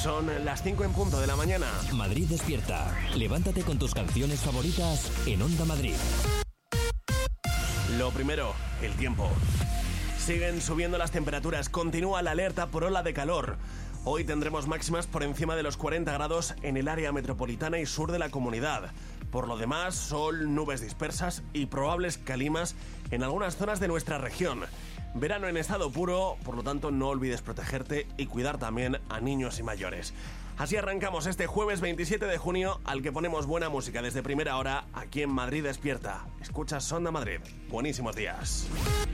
Son las 5 en punto de la mañana. Madrid despierta. Levántate con tus canciones favoritas en Onda Madrid. Lo primero, el tiempo. Siguen subiendo las temperaturas, continúa la alerta por ola de calor. Hoy tendremos máximas por encima de los 40 grados en el área metropolitana y sur de la comunidad. Por lo demás, sol, nubes dispersas y probables calimas en algunas zonas de nuestra región. Verano en estado puro, por lo tanto no olvides protegerte y cuidar también a niños y mayores. Así arrancamos este jueves 27 de junio, al que ponemos buena música desde primera hora aquí en Madrid Despierta. Escuchas Onda Madrid. Buenísimos días.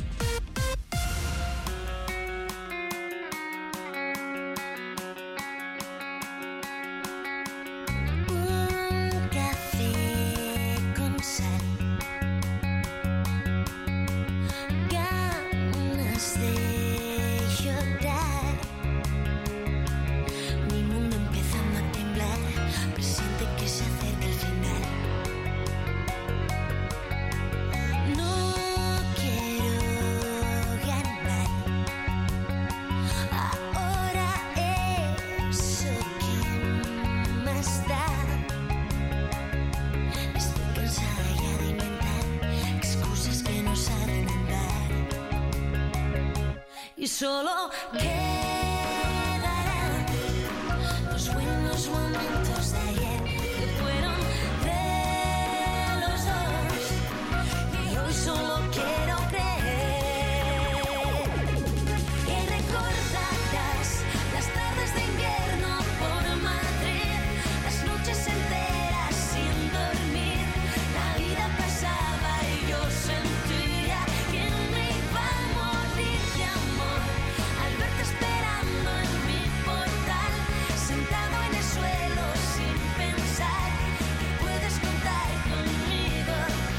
Solo quedarán los buenos momentos de ayer, que fueron de los dos, y hoy solo quiero creer que recordarás las tardes de invierno por Madrid, las noches enteras sin dormir, la vida pasaba y yo sentía que me iba a morir de amor. Esperando en mi portal, sentado en el suelo sin pensar que puedes contar conmigo.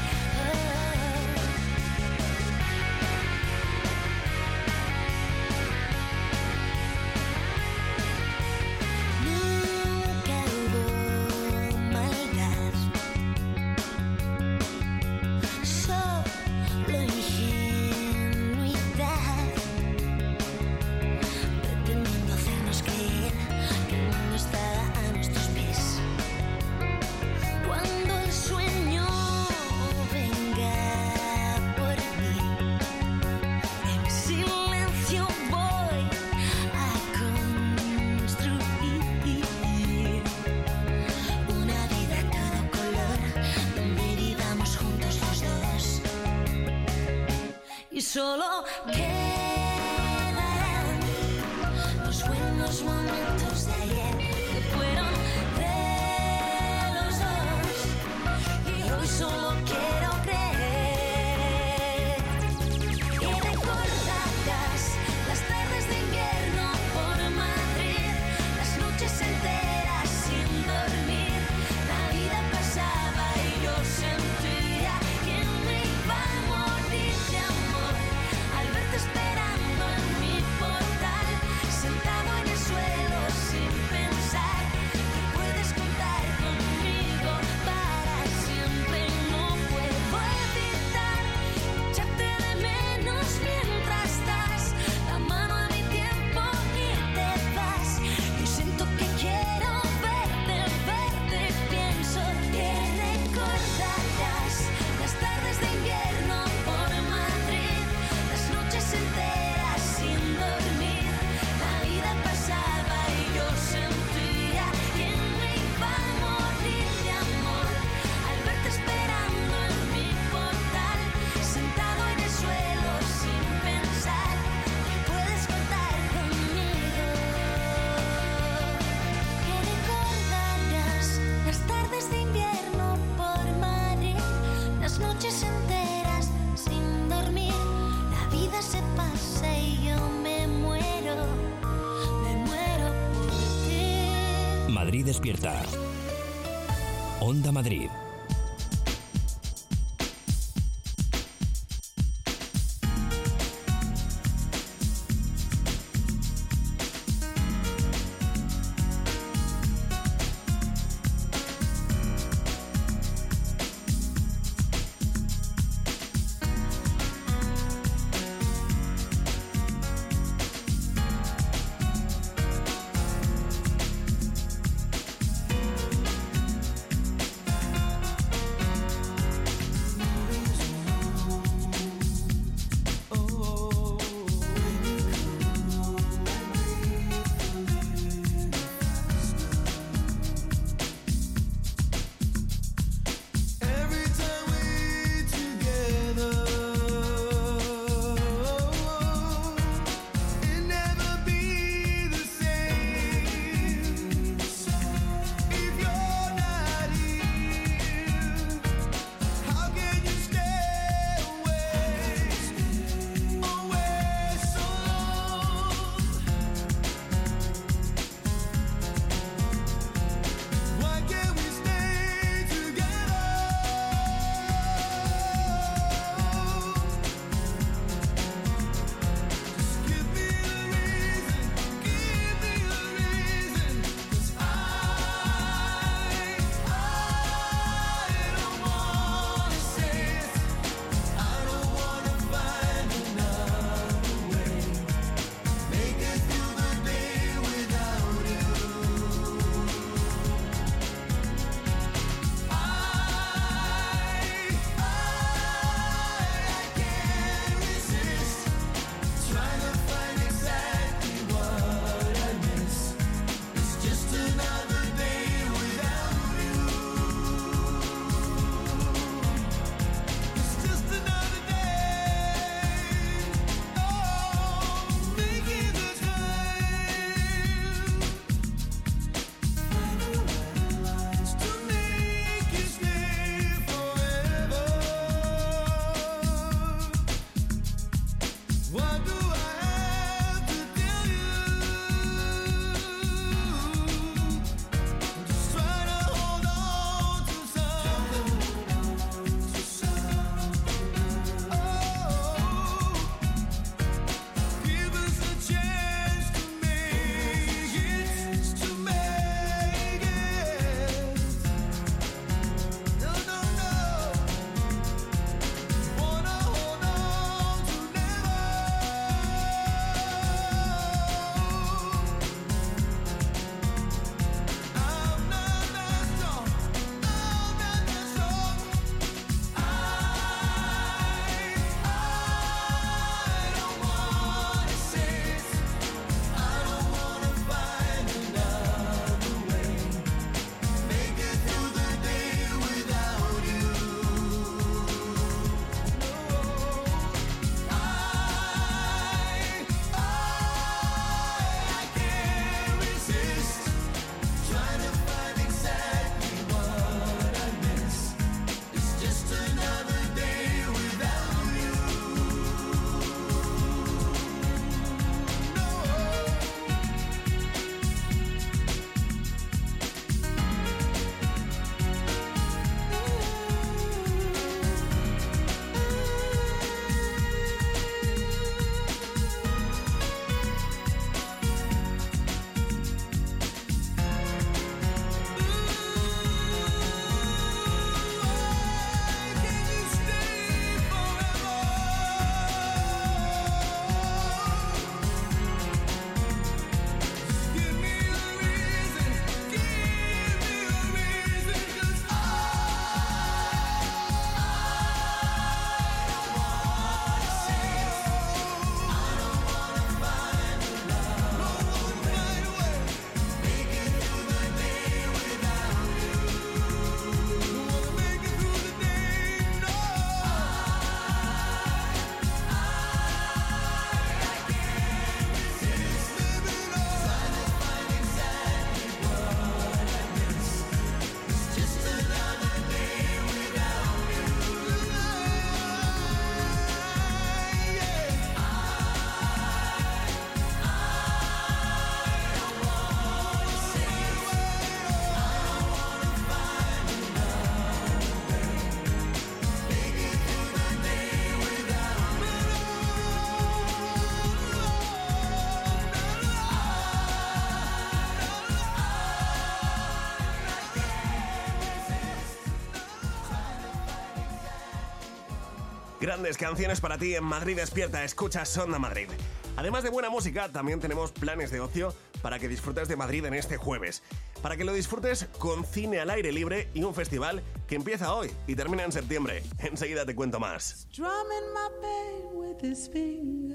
Nunca hubo maldad, solo ingenuidad. Pretendiendo hacernos creer que el mundo estaba a nuestros pies. Cuando el sueño venga por mí, en silencio voy a construir una vida a todo color, donde vivamos juntos los dos. Y solo los buenos momentos de ayer, que fueron de los dos, y hoy solo quiero creer que recordarás las tardes de invierno por Madrid, las noches enteras sin dormir, la vida pasaba y yo sentía que me iba a morir de amor al verte esperando en mi portal, sentado en el suelo sin pensar que puedes contar conmigo para siempre. No puedo evitar echarte de menos mientras das la mano a mi tiempo y te vas. Yo siento que quiero verte, pienso que recordarás las tardes de invierno por Madrid, las noches enteras sin dormir, la vida pasaba y yo sentía que me iba a morir de amor al verte esperando en mi portal, sentado en el suelo sin pensar que puedes contar conmigo. Que recordarás las tardes de invierno por Madrid, las noches enteras sin dormir, la vida se pasa y yo me muero por ti. Madrid despierta. Onda Madrid. Grandes canciones para ti en Madrid Despierta. Escuchas Onda Madrid. Además de buena música, también tenemos planes de ocio para que disfrutes de Madrid en este jueves. Para que lo disfrutes con cine al aire libre y un festival que empieza hoy y termina en septiembre. Enseguida te cuento más. Strumming my pain with his fingers,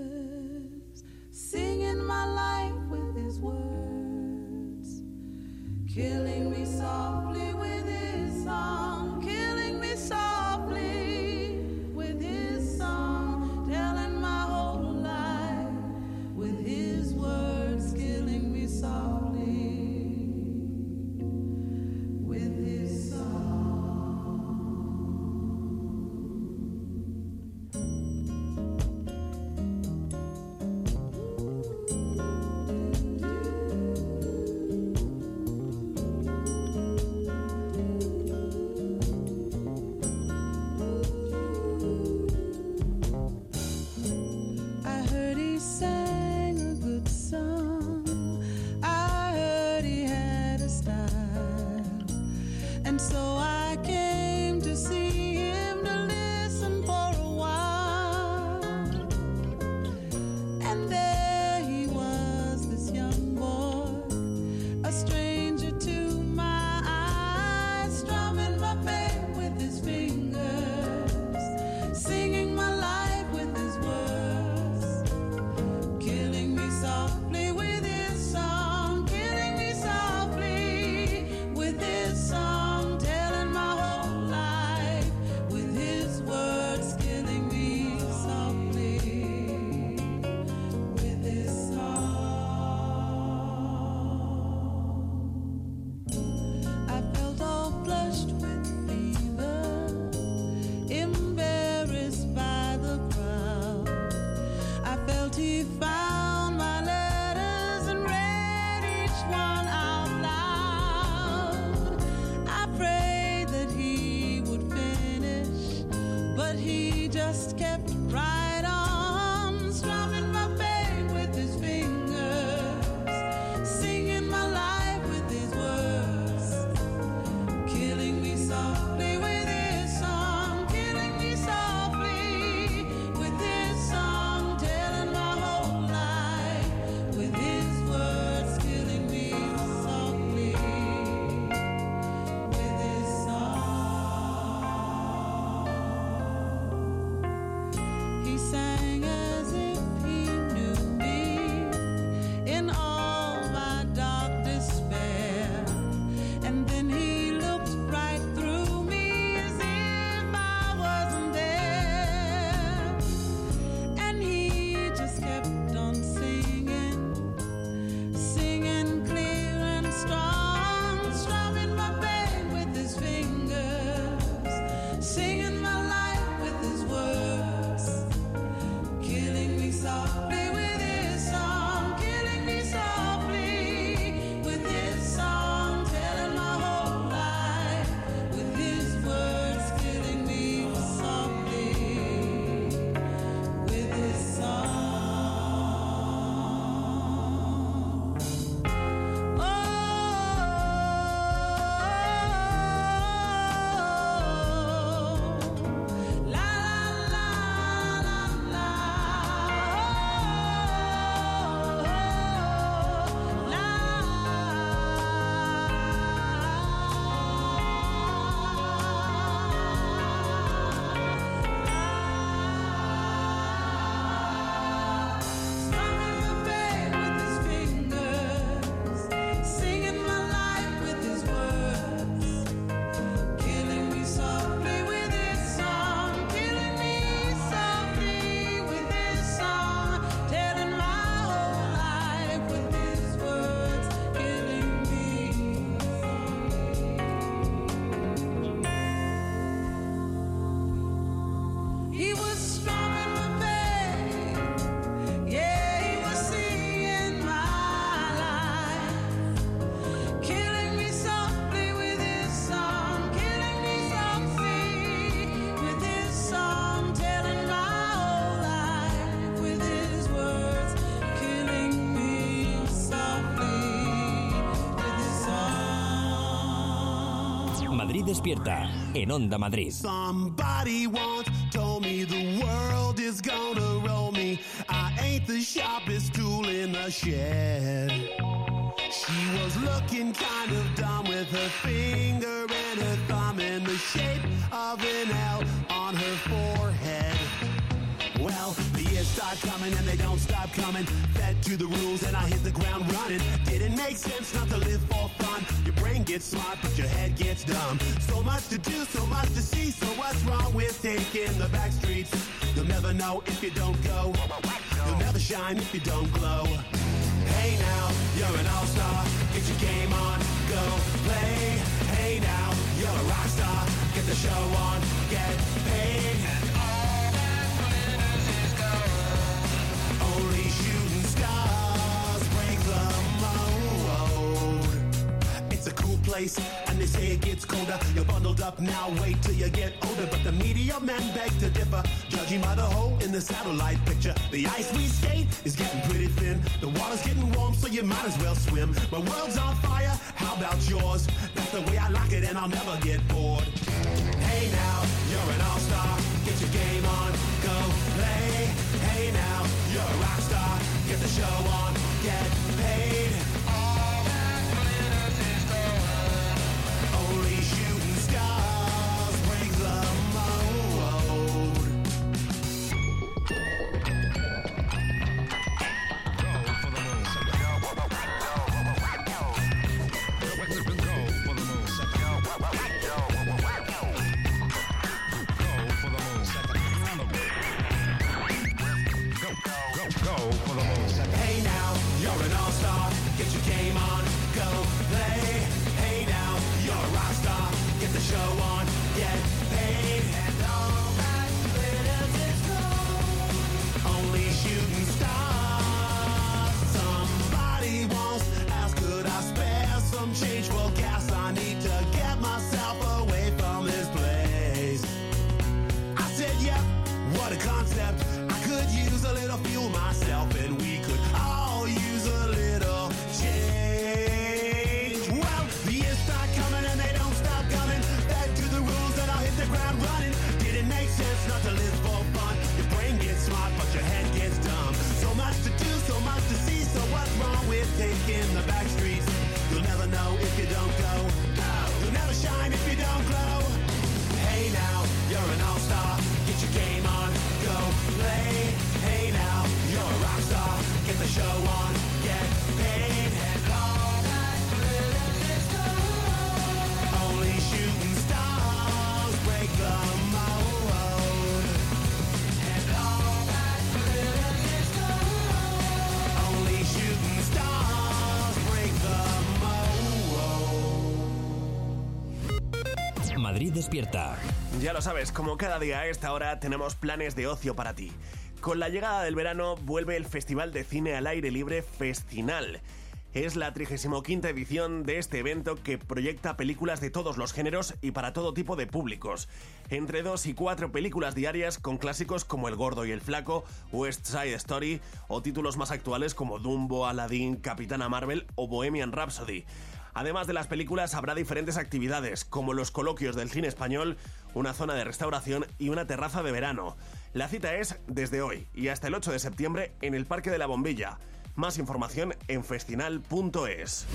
singing my life with his words, killing me softly with his song, killing me softly with his song, telling my whole life with his words, killing me softly with his song. Madrid Despierta en Onda Madrid. Somebody once told me the world is gonna roll me. I ain't the sharpest tool in the shed. She was looking kind of dumb with her finger and her thumb in the shape of an L on her forehead. Well, the years start coming and they don't stop coming. Fed to the rules and I hit the ground running. Didn't make sense not to live for fun. Your brain gets smart but your head gets dumb. So much to do, so much to see. So what's wrong with taking the back streets? You'll never know if you don't go. You'll never shine if you don't glow. Hey now, you're an all-star. Get your game on, go play. Hey now, you're a rock star. Get the show on, get paid. Only shooting stars break the mold. It's a cool place, and they say it gets colder. You're bundled up now, wait till you get older. But the media men beg to differ, judging by the hole in the satellite picture. The ice we skate is getting pretty thin. The water's getting warm, so you might as well swim. My world's on fire, how about yours? That's the way I like it, and I'll never get bored. Hey now, you're an all-star. Get your game on, go play. Hey now, you're a rock star. Get the show on, get paid. All that glitters is gold. Only shooting stars break the mold. Go for the moon. Hey now, you're an all-star. Get your game on, go play. Hey now, you're a rock star. Get the show on, get paid. And all that glitters is gold. Only shooting stars. Somebody once asked, could I spare some change for gas? I need to get myself away from this place. I said, yep, what a concept. I could use a little fuel myself, and we could all use a little change. Well, the years start coming and they don't stop coming. Back to the rules and I'll hit the ground running. Didn't make sense not to live for fun. Your brain gets smart but your head gets dumb. So much to do, so much to see. So what's wrong with taking the back streets? You'll never know if you don't go. You'll never shine if you don't glow. Hey now, you're an all-star. Get your game on, go play. Hey now, you're a rock star. Get the show on, get paid. And all that glitters is gold. Only shooting stars break the mold. And all that glitters is gold. Only shooting stars break the mold. Madrid despierta. Ya lo sabes, como cada día a esta hora tenemos planes de ocio para ti. Con la llegada del verano vuelve el Festival de Cine al Aire Libre Festinal. Es la 35ª edición de este evento que proyecta películas de todos los géneros y para todo tipo de públicos. Entre 2 y 4 películas diarias con clásicos como El Gordo y el Flaco, West Side Story o títulos más actuales como Dumbo, Aladdin, Capitana Marvel o Bohemian Rhapsody. Además de las películas habrá diferentes actividades como los coloquios del cine español, una zona de restauración y una terraza de verano. La cita es desde hoy y hasta el 8 de septiembre en el Parque de la Bombilla. Más información en festinal.es.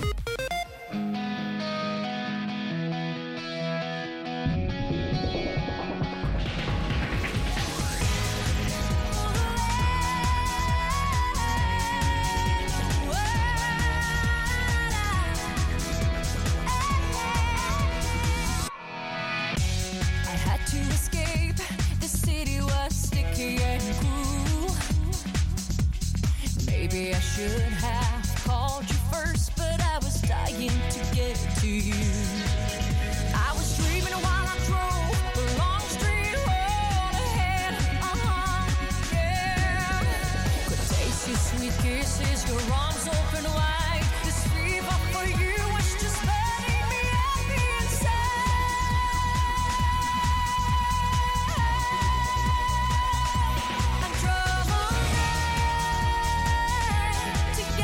Maybe I should have called you first, but I was dying to get to you. I was dreaming while I drove the long street road ahead. Yeah. Could taste your sweet kisses, your arms open wide. This fever for you was just burning me up inside. I drove all night to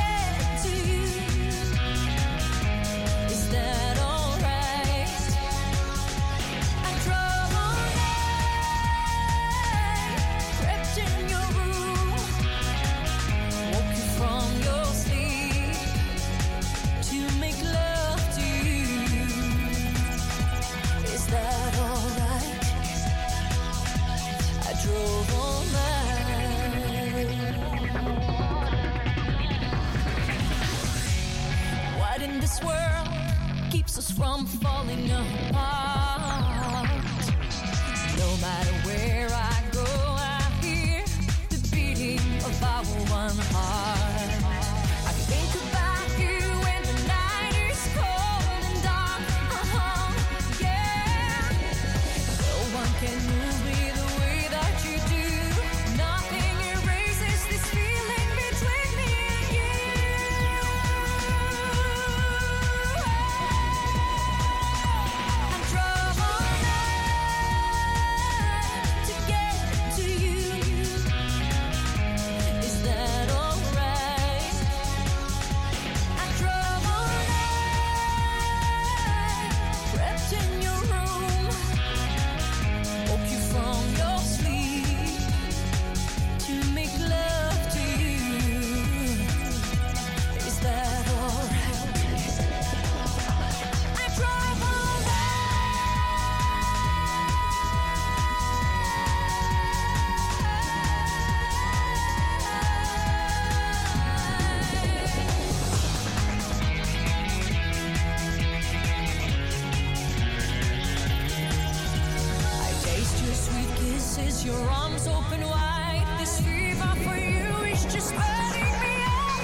this world keeps us from falling apart. No matter where I go, I hear the beating of our one heart. I think about you when the night is cold and dark. Yeah. No one can move me the way that you do. Nothing erases this feeling between me and you. I'm troubled to get to you. Is that alright? I'm troubled crept in your room, woke you from your sleep to make love to you. Is that alright? I'm troubled. I taste your sweet kisses, your arms open wide. This fever for you is just burning me up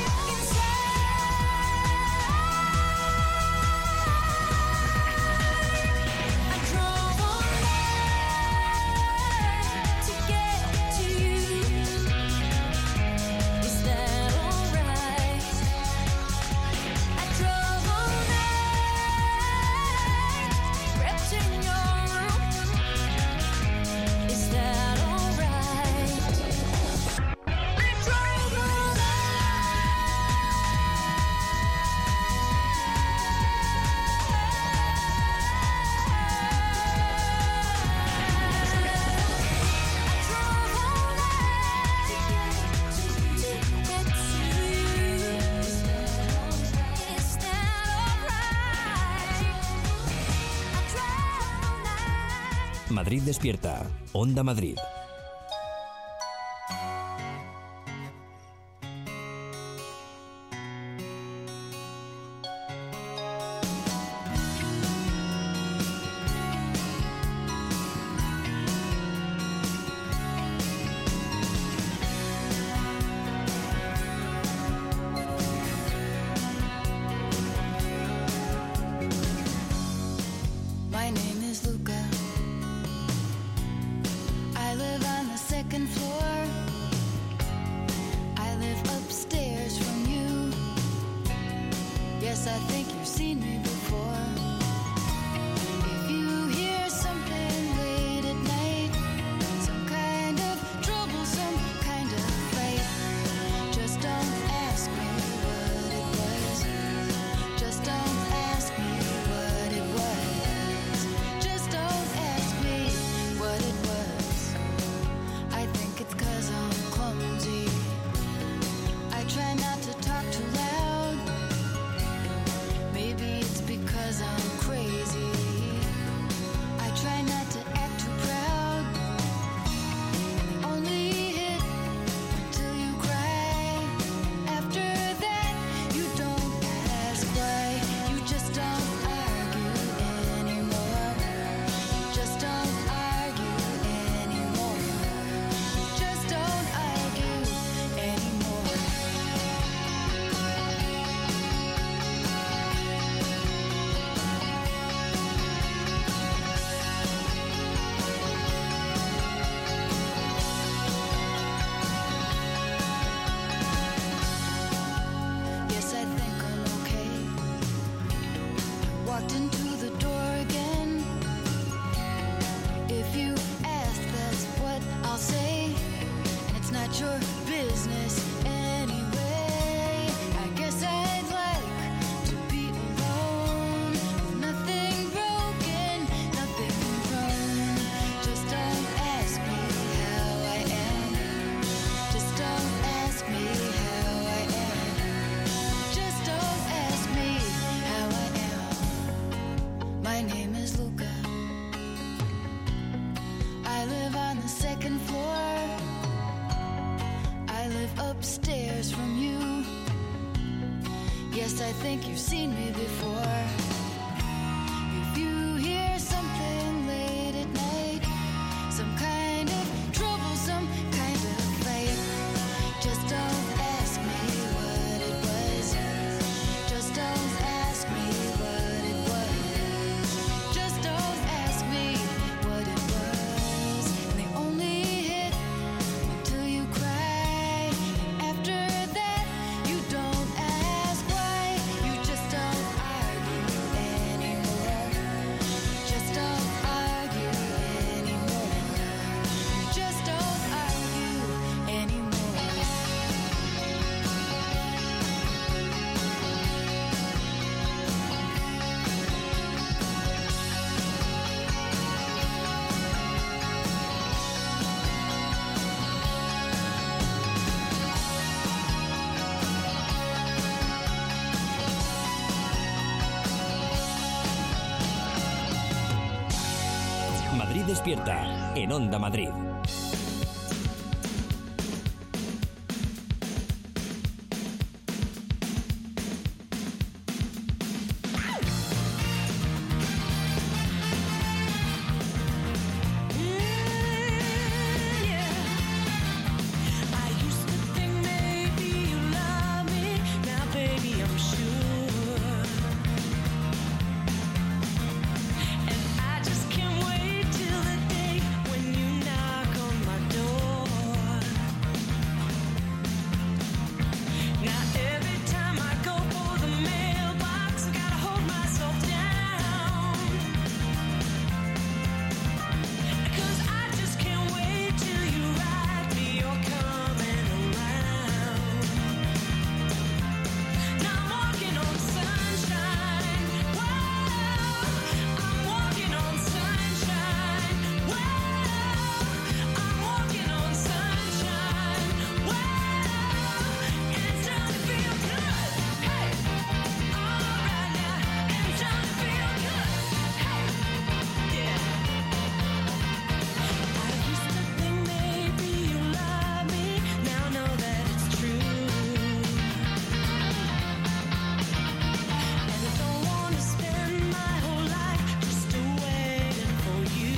inside. I'm troubled to get to you. Is that alright? I'm troubled crept in your room. Is that alright? I'm troubled. Madrid despierta. Onda Madrid. My name is Luca. I live on the second floor. I live upstairs from you. Yes, I think you've seen me before. If you hear something late at night, some kind of trouble, some kind of fight, just don't ask me what it was. Just don't ask me what it was. Just don't ask me what it was. I think it's 'cause I'm clumsy. I try not to talk too loud. Maybe it's because I'm crazy. I try not to act too proud. Only hit until you cry. After that, you don't ask why. You just don't argue anymore. Just don't argue anymore. Just don't argue anymore. Yes, I think I'm okay. Walked into the door again. If you ask, that's what I'll say. And it's not your business anyway. I guess I'd like to be alone. Nothing broken, nothing wrong. Just don't ask me how I am. Just don't ask me how I am. Just don't ask me how I am. I think you've seen me before. If you hear something late at night, some kind of trouble, some kind of fight, just don't ask me what it was. Just don't ask me what it was. Just don't ask me what it was. And they only hit until you cry. After that, you don't ask why. You just don't argue anymore. Just don't argue anymore. You just don't argue anymore. Madrid despierta en Onda Madrid. I used to think maybe you love me. Now, baby, I'm sure. And I just can't wait till the day when you knock on my door. Now, every time I go for the mailbox, I gotta hold myself down. 'Cause I just can't wait till you write me you're coming around. Now I'm walking on sunshine. Whoa, I'm walking on sunshine. Whoa, I'm walking on sunshine. Whoa, and it's starting to feel good. Hey, all right now, and it's starting to feel good. Hey, yeah. I used to think maybe you love me. Now I know that it's true. And I don't want to spend my whole life just waiting for you.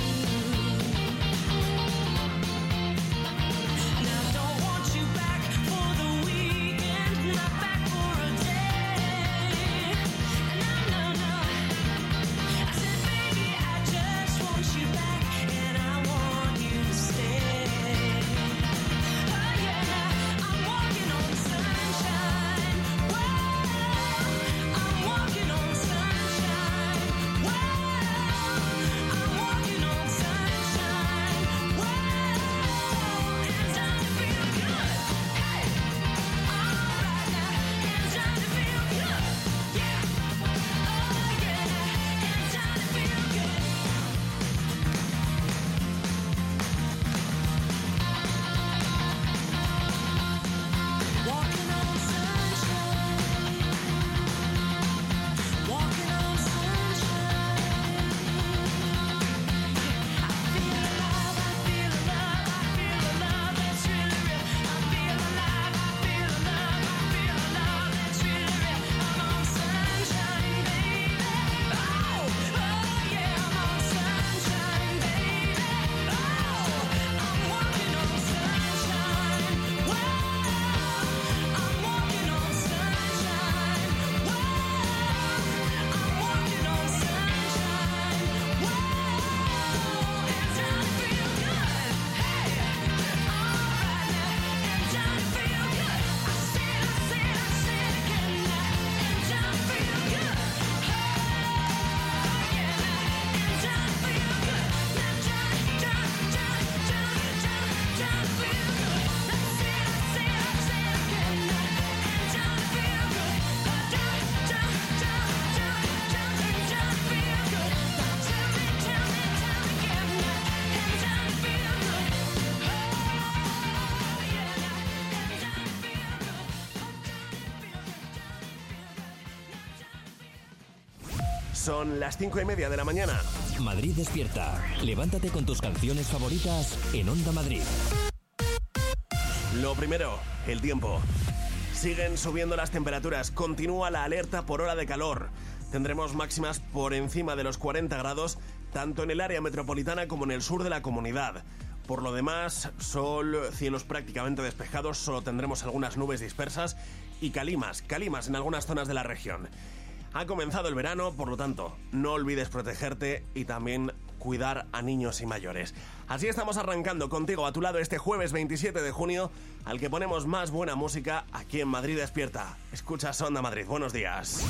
And I don't want you back for the weekend, not back for a day. No, no, no. I said, baby, I just want you back, and I want you to stay. Oh yeah, I'm walking on sunshine. Whoa, I'm walking on sunshine. Whoa, I'm walking on sunshine. Whoa, and it's starting to feel good. Hey, all right now, and it's starting to feel good. Yeah, oh yeah, and it's starting to feel good. Walking on sunshine. Walking on sunshine. I feel alive, I feel alive, I feel alive, that's really real. I feel alive, I feel alive, I feel alive, that's really real. I'm on sunshine, baby. Oh, oh yeah, I'm on sunshine, baby. Oh, I'm walking on sunshine. Whoa, I'm walking on sunshine. Whoa, I'm walking on sunshine. Whoa, it's time to feel good. Hey, all right now, it's time to feel good. I said again now, it's time to feel good. Oh yeah, it's time to feel good. Now time to feel good. I said again now, it's time to feel good. It's time to feel good. Tell me again now, it's time to feel good. Oh yeah, it's time to feel good. Son las 5:30 de la mañana. Madrid despierta. Levántate con tus canciones favoritas en Onda Madrid. Lo primero, el tiempo. Siguen subiendo las temperaturas, continúa la alerta por ola de calor. Tendremos máximas por encima de los 40 grados, tanto en el área metropolitana como en el sur de la comunidad. Por lo demás, sol, cielos prácticamente despejados, solo tendremos algunas nubes dispersas y calimas en algunas zonas de la región. Ha comenzado el verano, por lo tanto, no olvides protegerte y también cuidar a niños y mayores. Así estamos arrancando contigo a tu lado este jueves 27 de junio, al que ponemos más buena música aquí en Madrid Despierta. Escuchas Onda Madrid, buenos días.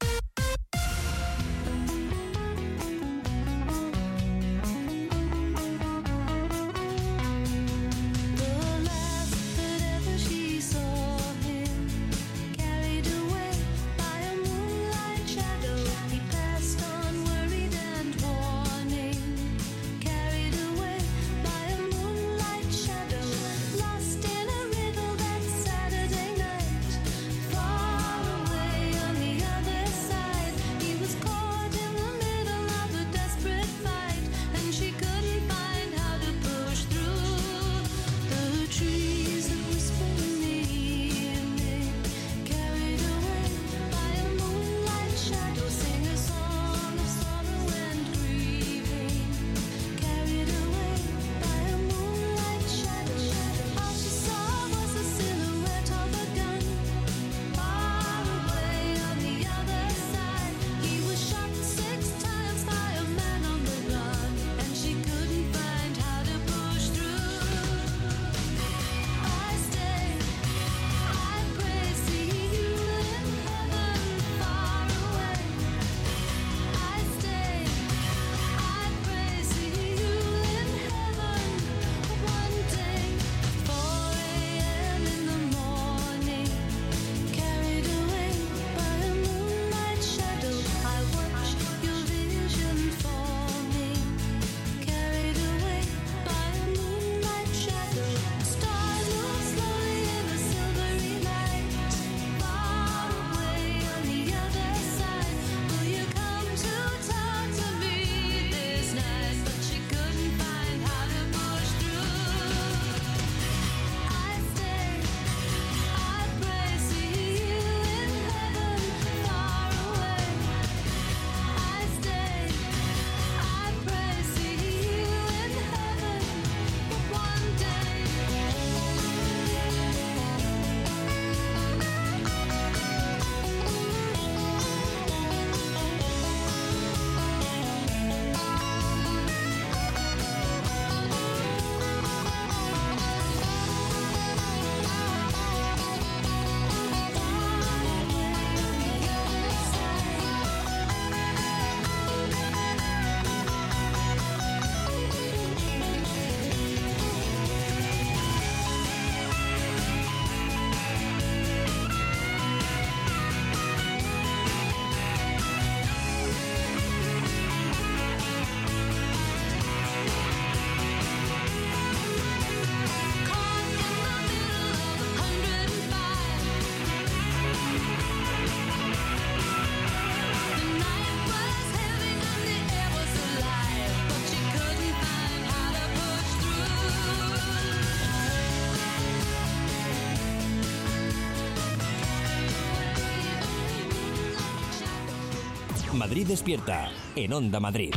Madrid Despierta, en Onda Madrid.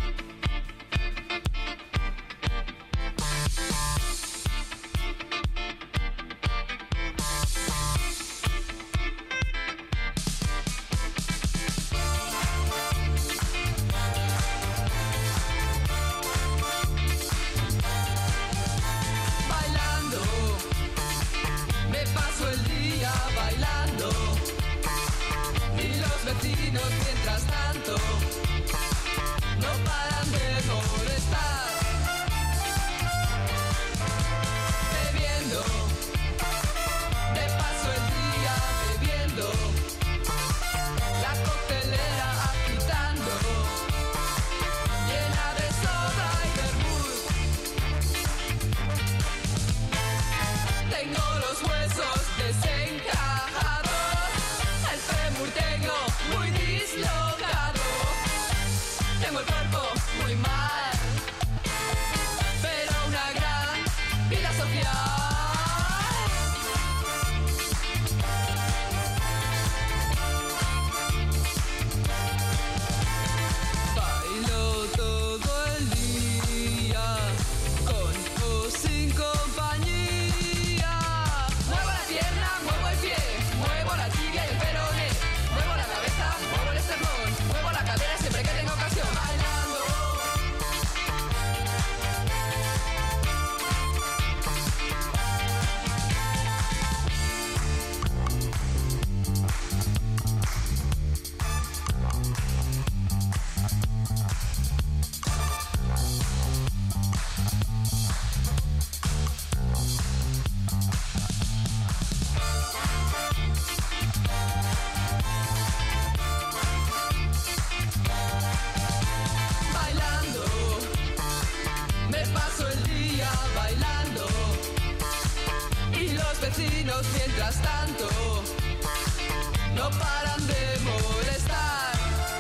Mientras tanto, no paran de molestar. vecinos mientras tanto no paran de molestar.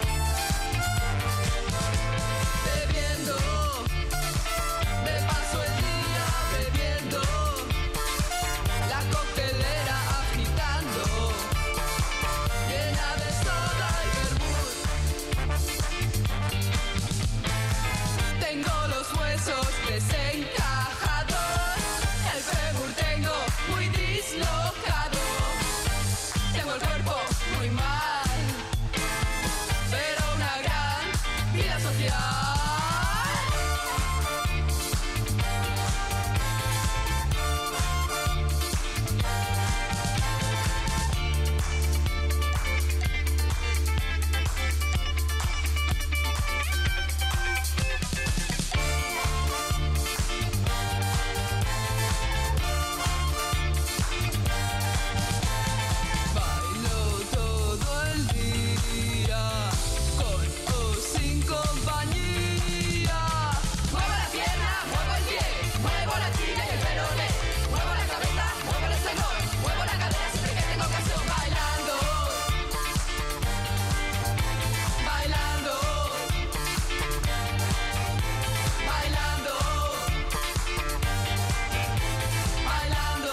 Bebiendo, me paso el día bebiendo, la coctelera agitando, llena de soda y vermut. Tengo los huesos desencajados, el fémur tengo muy dislocado, tengo el cuerpo muy mal, pero una gran vida social. Bailo todo el día, con o sin compañía. Muevo la pierna, muevo el pie, muevo la china y el peroné, muevo la cabeza, muevo el esternón, muevo la cadera siempre que tengo ocasión. Bailando, bailando, bailando, bailando,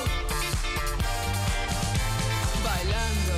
bailando.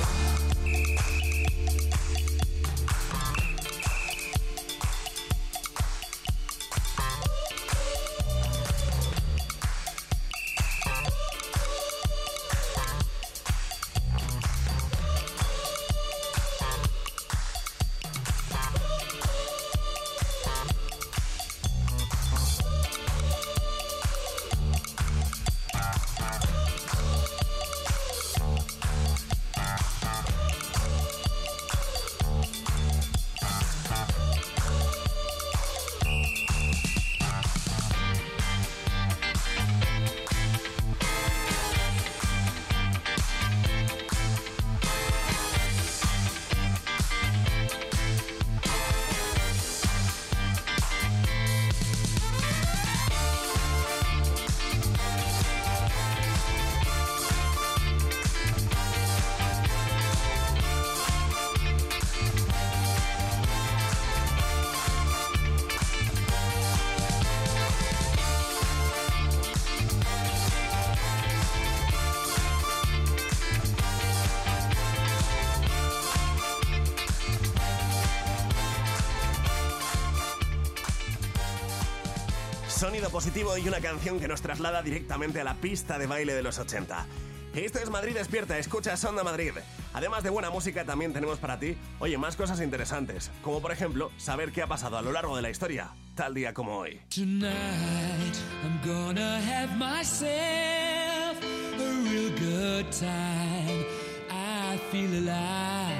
Sonido positivo y una canción que nos traslada directamente a la pista de baile de los 80. Esto es Madrid Despierta, escuchas Onda Madrid. Además de buena música, también tenemos para ti, más cosas interesantes, como por ejemplo, saber qué ha pasado a lo largo de la historia, tal día como hoy. Tonight I'm gonna have myself a real good time. I feel alive,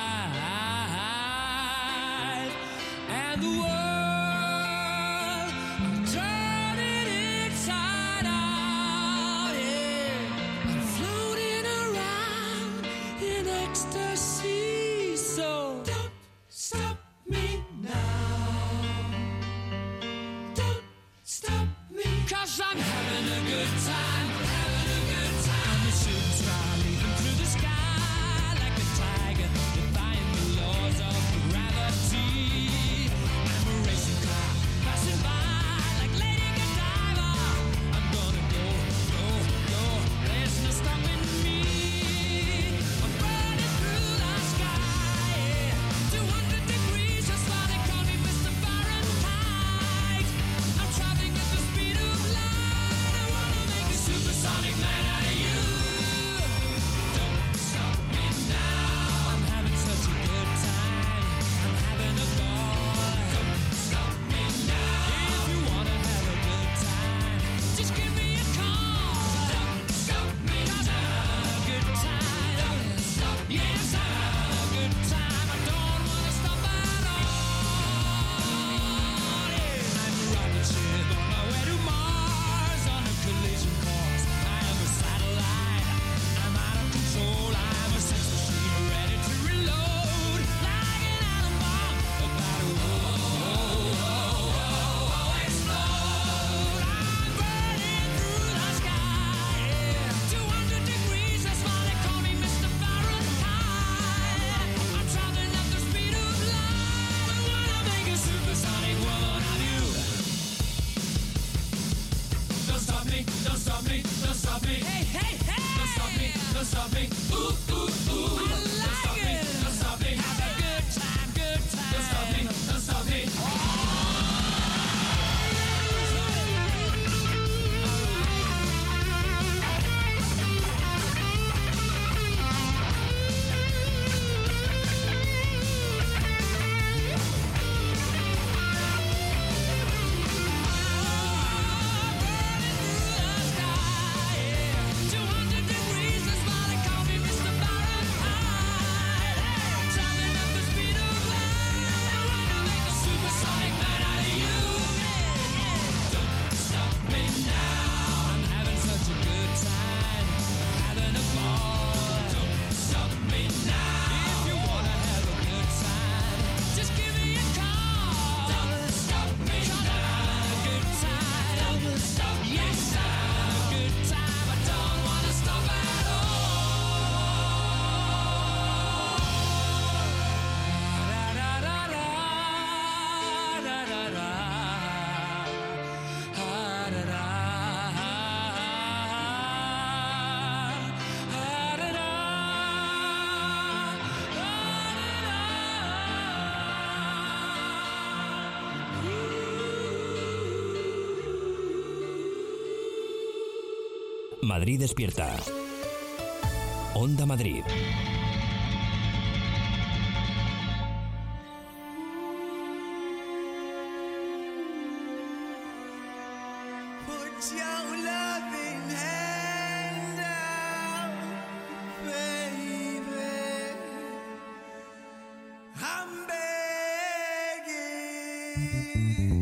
and the world I'm turning inside out. Yeah, I'm floating around in ecstasy. So don't stop me now. Don't stop me, 'cause I'm having a good time, having a good time. I'm a shooting star leaping through the sky like a tiger, defying the laws of gravity. I'm a stop me. Hey, hey, hey. Don't stop me, don't stop me. Ooh, ooh, ooh. I like it. Don't stop me, don't stop me. Have a good time, good time. Don't stop me, don't stop me. Madrid despierta. Onda Madrid. Put your loving hand out, baby. I'm begging.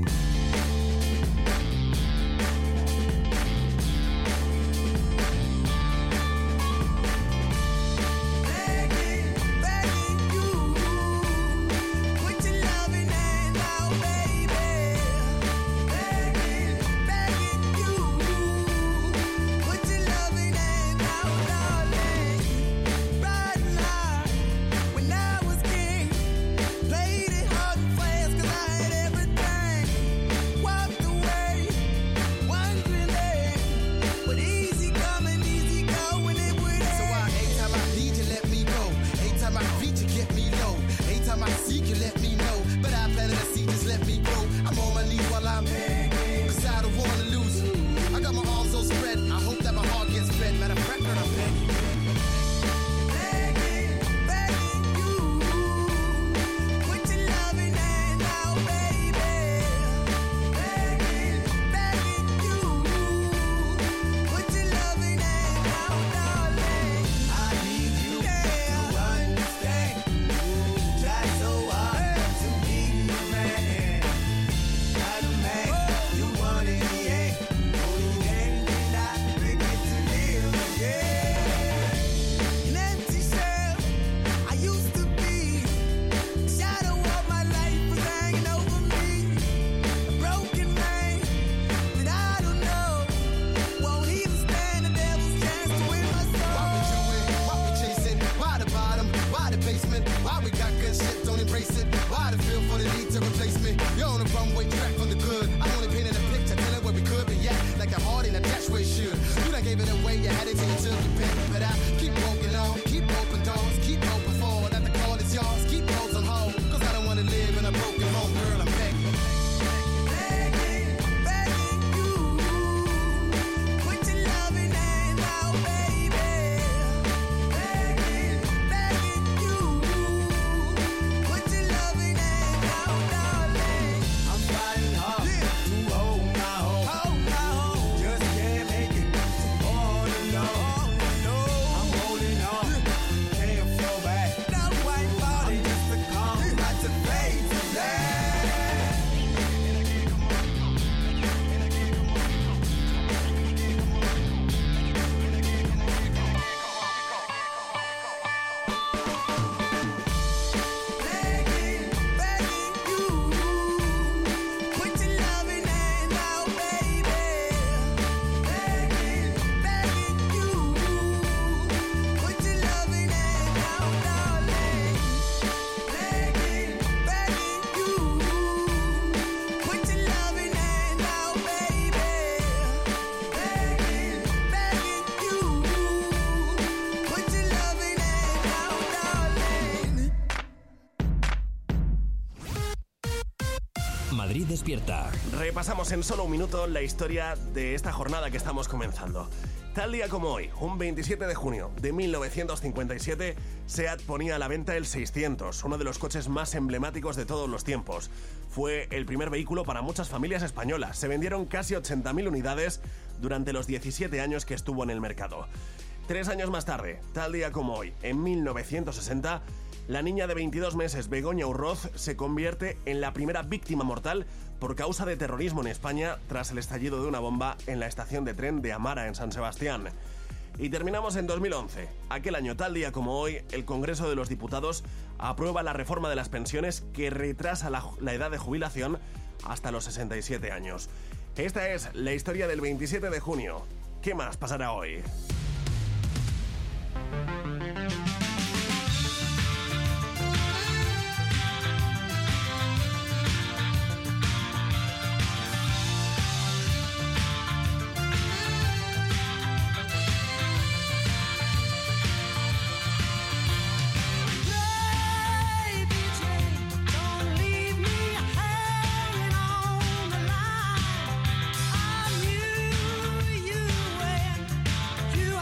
Madrid Despierta. Repasamos en solo un minuto la historia de esta jornada que estamos comenzando. Tal día como hoy, un 27 de junio de 1957, SEAT ponía a la venta el 600, uno de los coches más emblemáticos de todos los tiempos. Fue el primer vehículo para muchas familias españolas. Se vendieron casi 80.000 unidades durante los 17 años que estuvo en el mercado. 3 años más tarde, tal día como hoy, en 1960, la niña de 22 meses, Begoña Urroz, se convierte en la primera víctima mortal por causa de terrorismo en España tras el estallido de una bomba en la estación de tren de Amara, en San Sebastián. Y terminamos en 2011. Aquel año, tal día como hoy, el Congreso de los Diputados aprueba la reforma de las pensiones que retrasa la edad de jubilación hasta los 67 años. Esta es la historia del 27 de junio. ¿Qué más pasará hoy? You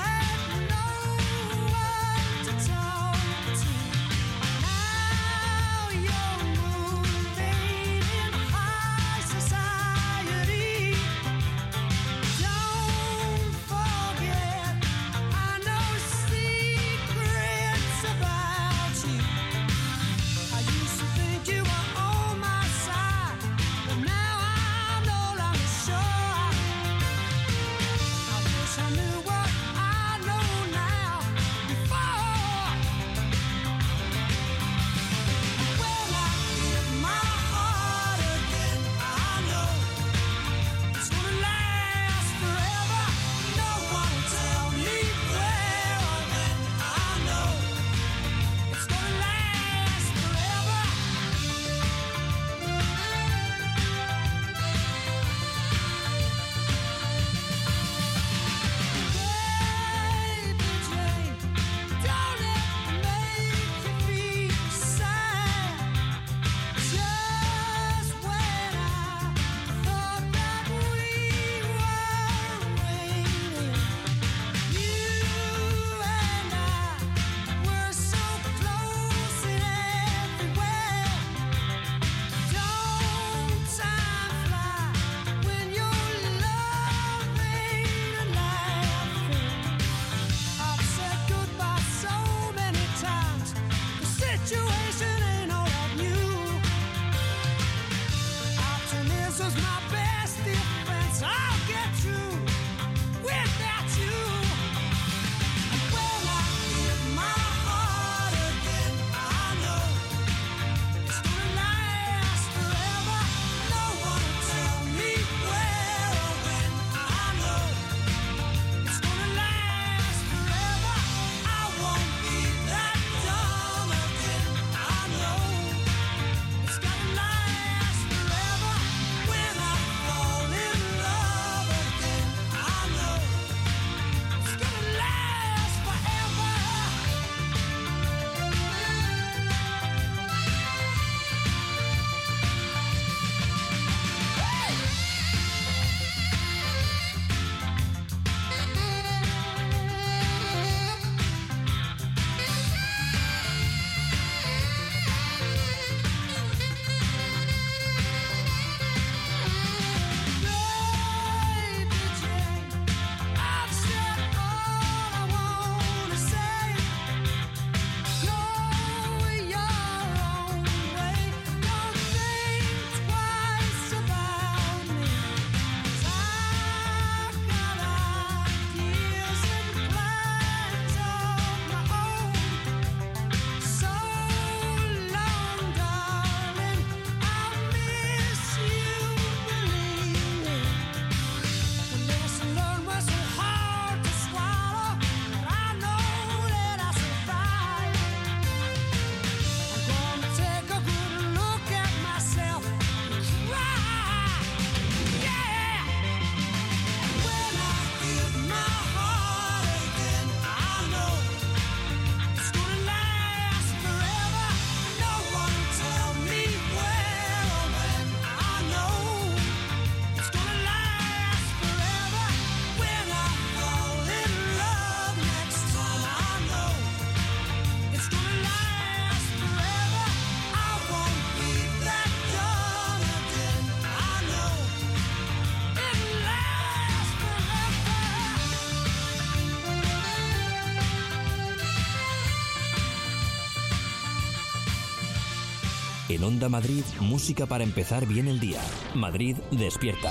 En Onda Madrid, música para empezar bien el día. Madrid despierta.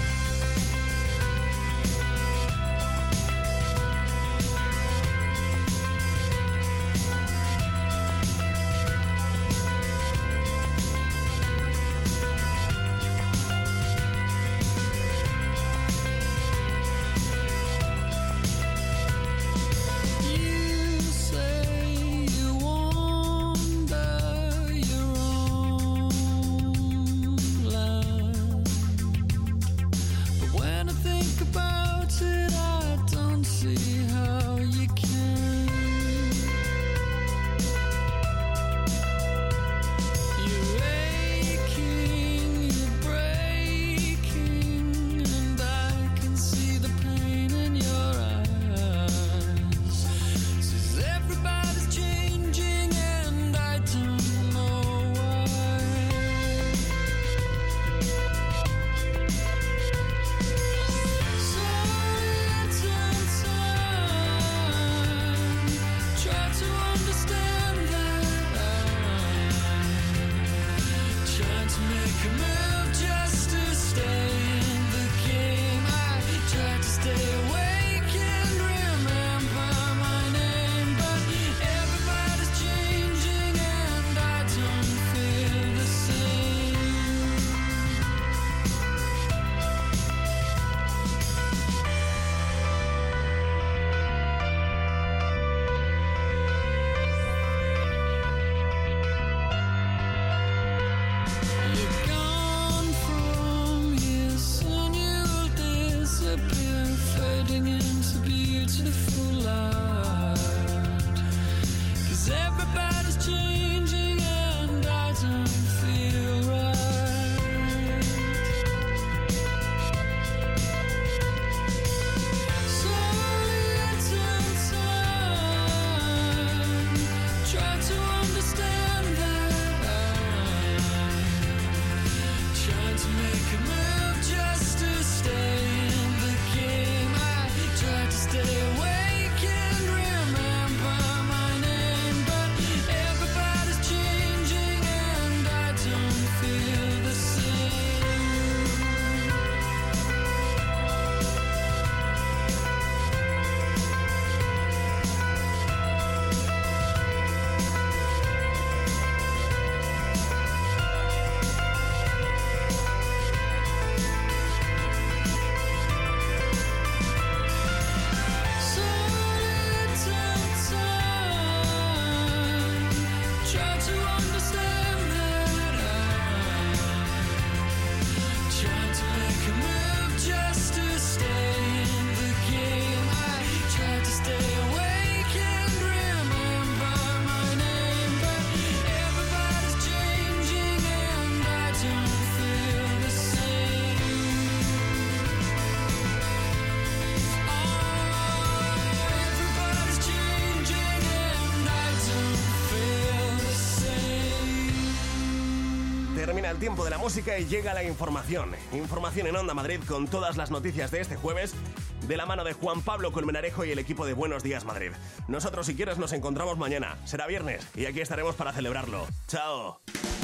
El tiempo de la música y llega la información. Información en Onda Madrid con todas las noticias de este jueves, de la mano de Juan Pablo Colmenarejo y el equipo de Buenos Días Madrid. Nosotros, si quieres, nos encontramos mañana. Será viernes y aquí estaremos para celebrarlo. ¡Chao!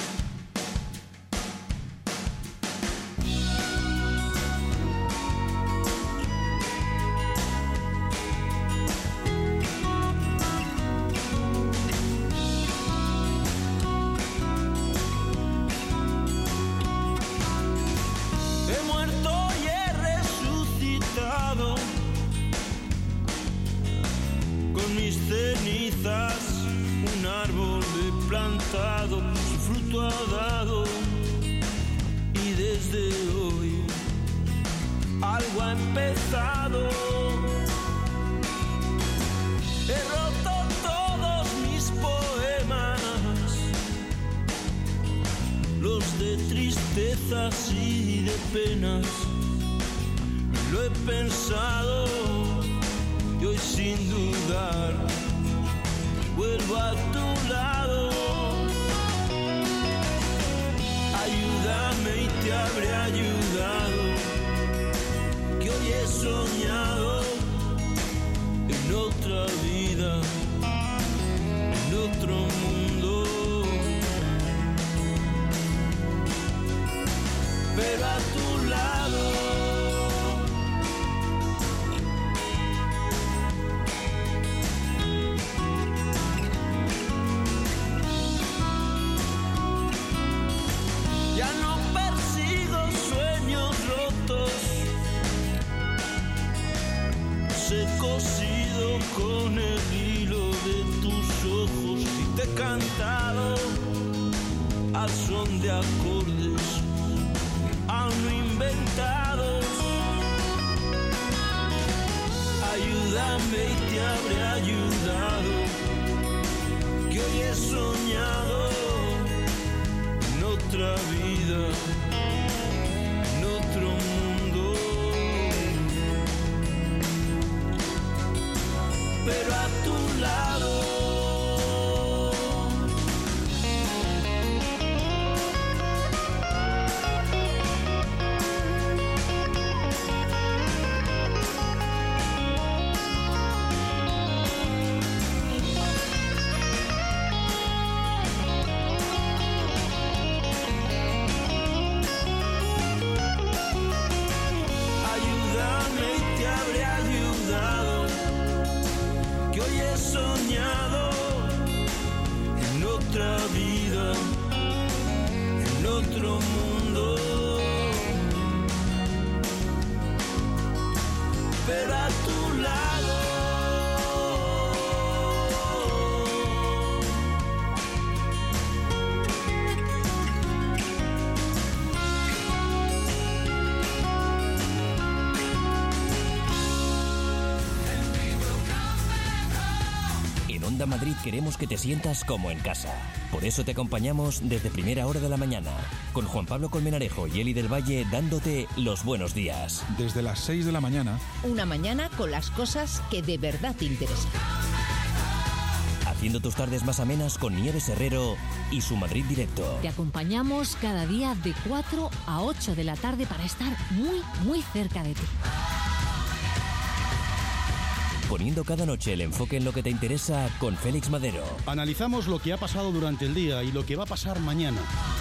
Un árbol he plantado, su fruto ha dado, y desde hoy algo ha empezado. He roto todos mis poemas, los de tristezas y de penas. Lo he pensado y hoy sin dudar vuelvo a tu lado. Ayúdame y te habré ayudado, que hoy he soñado en otra vida, en otro mundo. pero a tu lado. Ya no persigo sueños rotos, se cosido con el hilo de tus ojos y te he cantado al son de acordes aún no inventados. Ayúdame y te habré ayudado, que hoy he soñado en otra vida, en otro mundo, pero a tu lado. Soñado en otra vida, en otro mundo, pero a tu lado. Onda Madrid queremos que te sientas como en casa. Por eso te acompañamos desde primera hora de la mañana, con Juan Pablo Colmenarejo y Eli del Valle dándote los buenos días. Desde las 6 de la mañana. Una mañana con las cosas que de verdad te interesan. Haciendo tus tardes más amenas con Nieves Herrero y su Madrid Directo. Te acompañamos cada día de 4 a 8 de la tarde para estar muy, muy cerca de ti. Poniendo cada noche el enfoque en lo que te interesa con Félix Madero. Analizamos lo que ha pasado durante el día y lo que va a pasar mañana.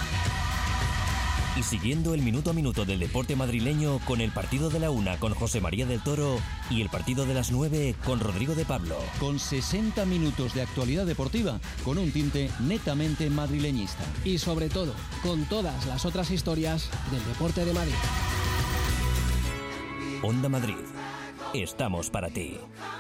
Y siguiendo el minuto a minuto del deporte madrileño con el partido de la 1 con José María del Toro y el partido de las 9 con Rodrigo de Pablo. Con 60 minutos de actualidad deportiva con un tinte netamente madrileñista. Y sobre todo, con todas las otras historias del deporte de Madrid. Onda Madrid. Estamos para ti.